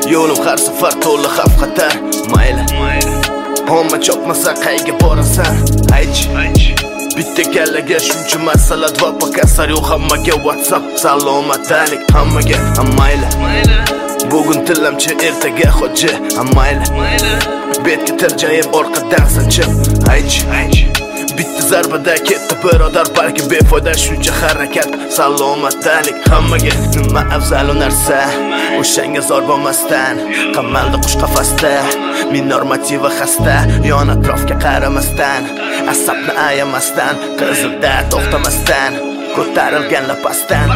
Yo'lim har safar to'la xavf xatar. Mayli hamma chopmasa qayga borasan? Aych bitta kallaga shuncha masalat va pakasar yo'q hammaga WhatsApp salomatalik hammaga. Mayli bugun tilamchi ertaga xo'ja. Mayli betga tirjayib orqadan sanchib. Aych bitta zarbada ketdi birodar, balki befoyda shuncha harakat salomatalik hammaga. Nima afzal narsa o'shanga zor bo'lmasdan, qamaldi qush qafasda, men normativa xasta, yon atrofga qaramasdan, asabni ayamasdan, qizilda to'xtamasdan, ko'tarilgan lapasdan,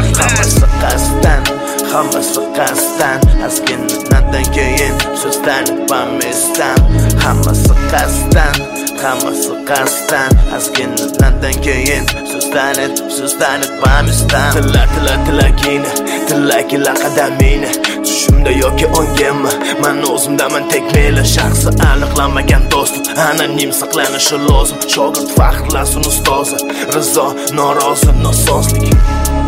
hammasi qasdan, azgindan keyin so'zdan bamisdan, hammasi qasdan, azgindan keyin so'zdan bamisdan. Tilakila qadamini tushimda yoki ongimmi, men o'zimdaman tekmeli, shaxsi aniqlanmagan do'stim anonim saqlanishi lozim. Shogird faxrlasin ustozi, rizo norozi nosozlik.